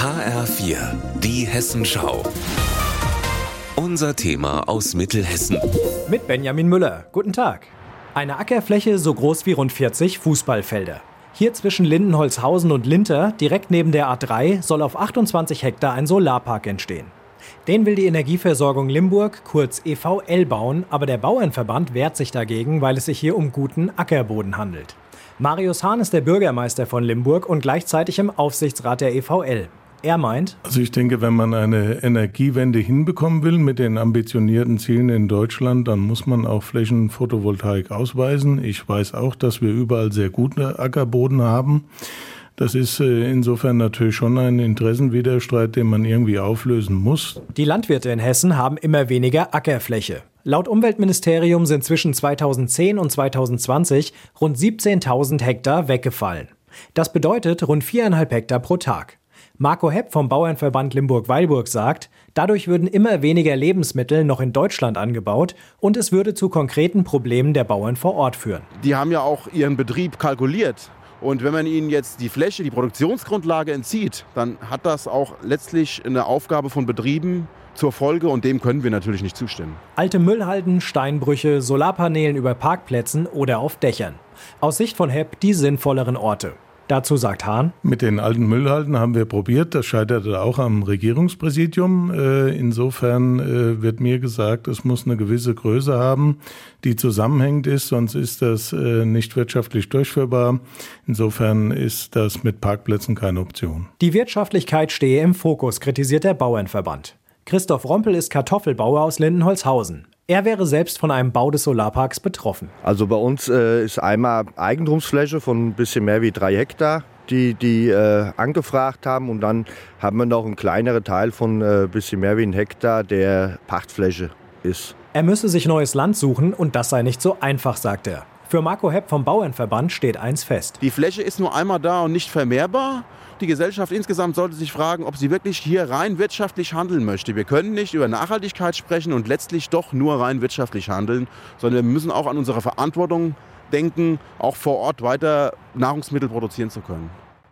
HR4, die Hessenschau. Unser Thema aus Mittelhessen. Mit Benjamin Müller. Guten Tag. Eine Ackerfläche so groß wie rund 40 Fußballfelder. Hier zwischen Lindenholzhausen und Linter, direkt neben der A3, soll auf 28 Hektar ein Solarpark entstehen. Den will die Energieversorgung Limburg, kurz EVL, bauen, aber der Bauernverband wehrt sich dagegen, weil es sich hier um guten Ackerboden handelt. Marius Hahn ist der Bürgermeister von Limburg und gleichzeitig im Aufsichtsrat der EVL. Er meint: Also ich denke, wenn man eine Energiewende hinbekommen will mit den ambitionierten Zielen in Deutschland, dann muss man auch Flächenphotovoltaik ausweisen. Ich weiß auch, dass wir überall sehr guten Ackerboden haben. Das ist insofern natürlich schon ein Interessenwiderstreit, den man irgendwie auflösen muss. Die Landwirte in Hessen haben immer weniger Ackerfläche. Laut Umweltministerium sind zwischen 2010 und 2020 rund 17.000 Hektar weggefallen. Das bedeutet rund 4,5 Hektar pro Tag. Marco Hepp vom Bauernverband Limburg-Weilburg sagt, dadurch würden immer weniger Lebensmittel noch in Deutschland angebaut und es würde zu konkreten Problemen der Bauern vor Ort führen. Die haben ja auch ihren Betrieb kalkuliert. Und wenn man ihnen jetzt die Fläche, die Produktionsgrundlage entzieht, dann hat das auch letztlich eine Aufgabe von Betrieben zur Folge und dem können wir natürlich nicht zustimmen. Alte Müllhalden, Steinbrüche, Solarpanelen über Parkplätzen oder auf Dächern. Aus Sicht von Hepp die sinnvolleren Orte. Dazu sagt Hahn: Mit den alten Müllhalden haben wir probiert, das scheiterte auch am Regierungspräsidium. Insofern wird mir gesagt, es muss eine gewisse Größe haben, die zusammenhängend ist, sonst ist das nicht wirtschaftlich durchführbar. Insofern ist das mit Parkplätzen keine Option. Die Wirtschaftlichkeit stehe im Fokus, kritisiert der Bauernverband. Christoph Rompel ist Kartoffelbauer aus Lindenholzhausen. Er wäre selbst von einem Bau des Solarparks betroffen. Also bei uns ist einmal Eigentumsfläche von ein bisschen mehr wie 3 Hektar, die angefragt haben. Und dann haben wir noch einen kleineren Teil von ein bisschen mehr wie 1 Hektar, der Pachtfläche ist. Er müsse sich neues Land suchen und das sei nicht so einfach, sagt er. Für Marco Hepp vom Bauernverband steht eins fest: Die Fläche ist nur einmal da und nicht vermehrbar. Die Gesellschaft insgesamt sollte sich fragen, ob sie wirklich hier rein wirtschaftlich handeln möchte. Wir können nicht über Nachhaltigkeit sprechen und letztlich doch nur rein wirtschaftlich handeln, sondern wir müssen auch an unsere Verantwortung denken, auch vor Ort weiter Nahrungsmittel produzieren zu können.